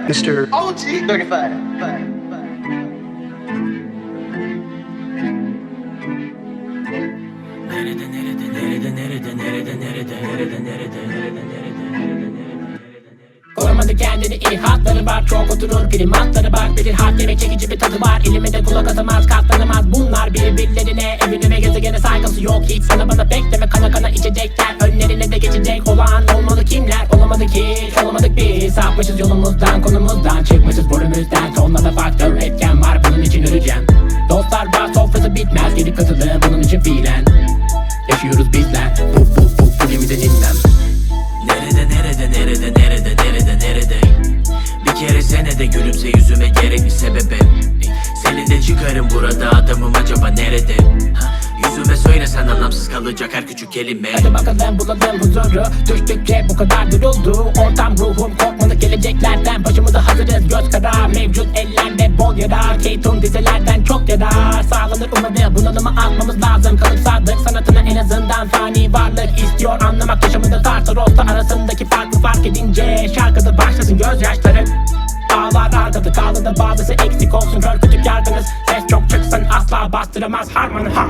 Mr. OG 35. Koramadı kendini, iyi hatları var, çok oturur primatları bak. Bilir harf yemek çekici bir tadı var, elime de kulak atamaz, katlanamaz bunlar birbirlerine. Evine ve gezegene saygısı yok hiç, sana bana bekleme, kana kana içecekler. Önlerine de geçecek olan olmalı kimler? Olamadı ki, olamadık biz. Sapmışız yolumuzdan, konumuzdan, çıkmışız bölümümüzden. Tonla faktör etken var, bunun için öleceğim. Dostlar var, sofrası bitmez, geri katılı bunun için fiilen. Yaşıyoruz bizler, bu gemide dinlem. Nerede bir kere senede gülümse yüzüme gerekli sebebe. Seninle çıkarım burada, adamım acaba nerede? Yüzüme söylesen anlamsız kalacak her küçük kelime. Hadi bakalım bulalım huzuru, düştükçe bu kadar duruldu. Ortam ruhum korkmadık geleceklerden, başımıza hazırız göz kara. Mevcut ellerde bol yara, Keystone dizelerden çok yara. Sağlanır umadı, bunalımı atmamız lazım. Kalıp sadık sanatına, en azından fani varlık istiyor anlamak. Yaşamında tartı rosta arasındaki farkı fark edince şarkıda başlasın gözyaşları. Ağlar arkada kaldı da bazısı eksik olsun, kör kütük yargınız. Ses çok çıksın asla bastıramaz harmanı ha.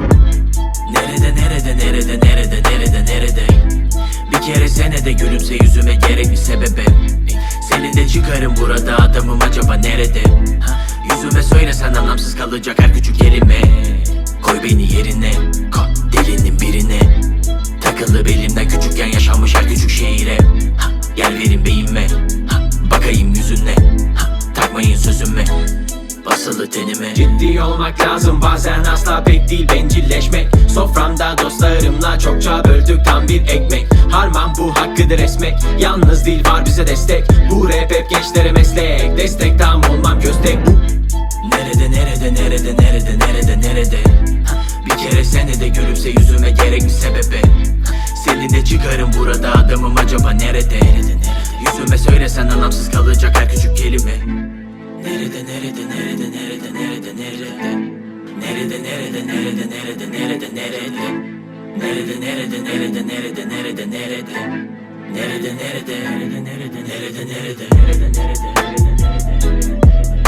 Nerede bir kere senede gülümse yüzüme gerekli sebebe. Seninle çıkarım burada, adamım acaba nerede? Yüzüme söylesen anlamsız kalacak her küçük kelime. Koy beni yerine, delinin birine. Takılı belimden küçükken yaşanmış her küçük şehire. Gel verin beyinme, bakayım yüzüne. Takmayın sözüme, basılı tenime. Ciddi olmak lazım bazen, asla pek değil bencilleşmek. Soframda dostlarımla çokça böldük tam bir ekmek. Harman bu hakkıdır esmek, yalnız değil var bize destek. Bu rap hep gençlere meslek, destek tam olmam köstek. Bu Nerede bir kere senede gülümse yüzüme gerekli sebebe. Seninle çıkarım burada, adamım acaba nerede? Yüzüme söylesen anlamsız kalacak her küçük kelime. Nerede nerede